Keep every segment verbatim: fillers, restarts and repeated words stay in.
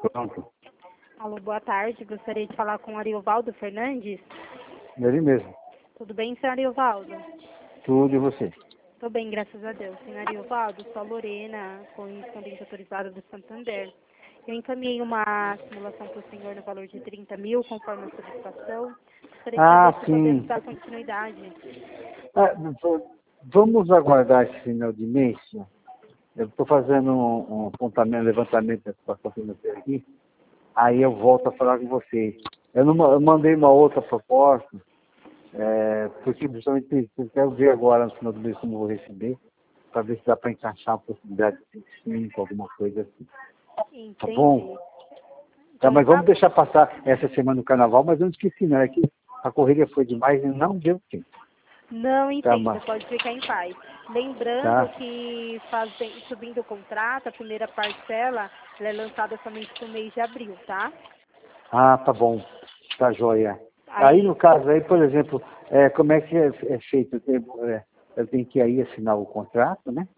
Pronto. Alô, boa tarde. Gostaria de falar com o Ariovaldo Fernandes. Ele mesmo. Tudo bem, senhor Ariovaldo? Tudo e você? Tô bem, graças a Deus. Senhor Ariovaldo, sou a Lorena, correspondente autorizada do Santander. Eu encaminhei uma simulação para o senhor no valor de trinta mil, conforme a solicitação. Gostaria de Ah, saber se sim. podemos dar continuidade. Ah, v- vamos aguardar esse final de mês. Eu estou fazendo um, um apontamento, levantamento da situação financeira aqui. Aí eu volto a falar com vocês. Eu, não, ma- eu mandei uma outra proposta, é, porque justamente eu quero ver agora no final do mês como eu vou receber, para ver se dá para encaixar a possibilidade de cinco, alguma coisa assim. Entendi. Tá bom? Tá, Então, mas tá vamos bom. deixar passar essa semana do carnaval, mas eu não esqueci, não. É que a corrida foi demais e não deu tempo. Não Tá, entendo, mas, pode ficar em paz. Lembrando tá? que fazem, subindo o contrato, a primeira parcela ela é lançada somente no mês de abril, tá? Ah, tá bom. Tá joia. Aí, Aí, no caso, aí, por exemplo, é, como é que é, é feito? Eu tenho, é, eu tenho que aí assinar o contrato, né?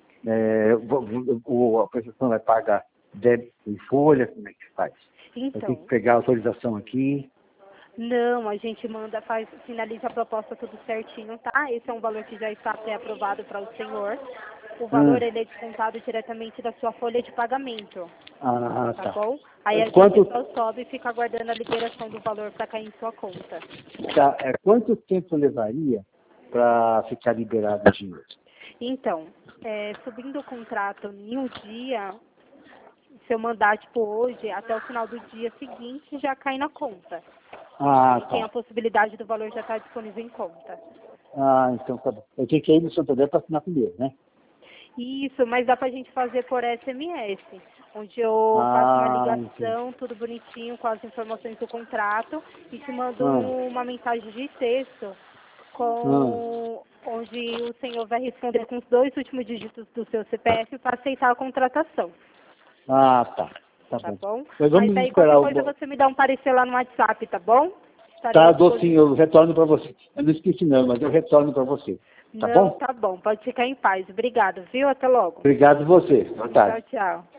É, vou- vou- o, a prestação vai pagar débito em folha, como é que faz? Eu tenho então, que pegar a autorização aqui. não, a gente manda, faz, finaliza a proposta tudo certinho, tá? Esse é um valor que já está pré-aprovado para o senhor. O valor Hum. ele é descontado diretamente da sua folha de pagamento, Ah, tá tá. bom? Aí a Quanto, gente só sobe e fica aguardando a liberação do valor para cair em sua conta. tá, é, quanto tempo levaria para ficar liberado o dinheiro? Então, é, subindo o contrato em um dia, se eu mandar, tipo, hoje, até o final do dia seguinte, já cai na conta. Ah, Aí tem a tá. possibilidade do valor já estar disponível em conta. Ah, então tá bom. Eu tenho que ir no Santander para assinar primeiro, né? Isso, mas dá pra gente fazer por S M S, onde eu faço uma Ah, entendi. ligação, tudo bonitinho, com as informações do contrato, e te mando Ah, uma mensagem de texto, ah, com onde o senhor vai responder com os dois últimos dígitos do seu C P F para aceitar a contratação, ah, tá. Tá tá bom. bom? Mas Mas vamos aí esperar qualquer o... coisa bo- você me dá um parecer lá no WhatsApp, tá bom? Estarei à Tá, dou sim, eu disposição. retorno para você. Eu não esqueci não, mas eu retorno para você. Tá Não, bom? tá bom, pode ficar em paz. Obrigado, viu? Até logo. Obrigado você. Boa Tchau, tarde. tchau.